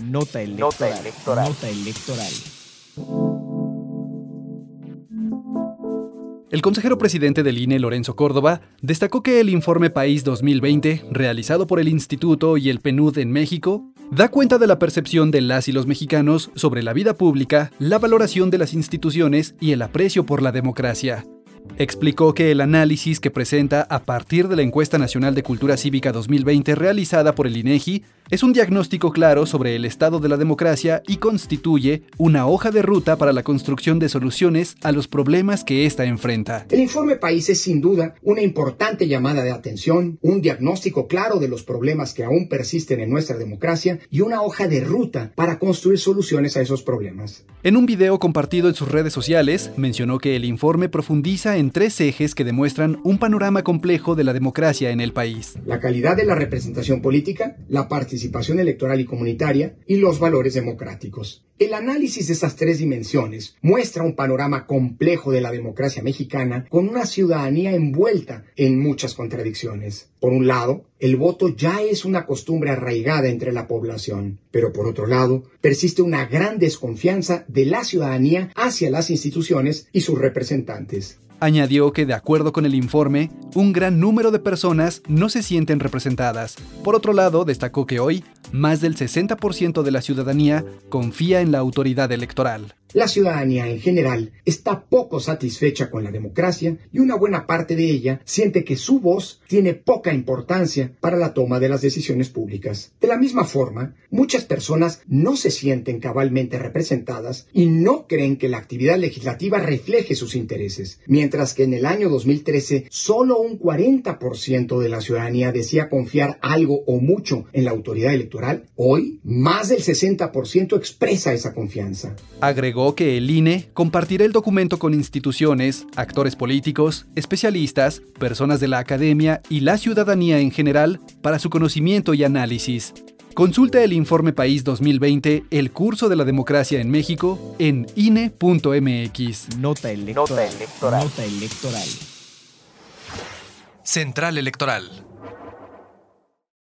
Nota electoral. Nota electoral. El consejero presidente del INE, Lorenzo Córdoba, destacó que el informe País 2020, realizado por el Instituto y el PNUD en México, da cuenta de la percepción de las y los mexicanos sobre la vida pública, la valoración de las instituciones y el aprecio por la democracia. Explicó que el análisis que presenta a partir de la Encuesta Nacional de Cultura Cívica 2020 realizada por el INEGI es un diagnóstico claro sobre el estado de la democracia y constituye una hoja de ruta para la construcción de soluciones a los problemas que ésta enfrenta. El informe País es sin duda una importante llamada de atención, un diagnóstico claro de los problemas que aún persisten en nuestra democracia y una hoja de ruta para construir soluciones a esos problemas. En un video compartido en sus redes sociales, mencionó que el informe profundiza en 3 ejes que demuestran un panorama complejo de la democracia en el país: la calidad de la representación política, la participación electoral y comunitaria y los valores democráticos. El análisis de esas 3 dimensiones muestra un panorama complejo de la democracia mexicana con una ciudadanía envuelta en muchas contradicciones. Por un lado, el voto ya es una costumbre arraigada entre la población, pero por otro lado, persiste una gran desconfianza de la ciudadanía hacia las instituciones y sus representantes. Añadió que, de acuerdo con el informe, un gran número de personas no se sienten representadas. Por otro lado, destacó que hoy, más del 60% de la ciudadanía confía en la autoridad electoral. La ciudadanía en general está poco satisfecha con la democracia y una buena parte de ella siente que su voz tiene poca importancia para la toma de las decisiones públicas. De la misma forma, muchas personas no se sienten cabalmente representadas y no creen que la actividad legislativa refleje sus intereses, mientras que en el año 2013 solo un 40% de la ciudadanía decía confiar algo o mucho en la autoridad electoral. Hoy, más del 60% expresa esa confianza. Agregó que el INE compartirá el documento con instituciones, actores políticos, especialistas, personas de la academia y la ciudadanía en general para su conocimiento y análisis. Consulta el informe País 2020, el curso de la democracia en México, en INE.mx. Nota electoral. Nota electoral. Central Electoral.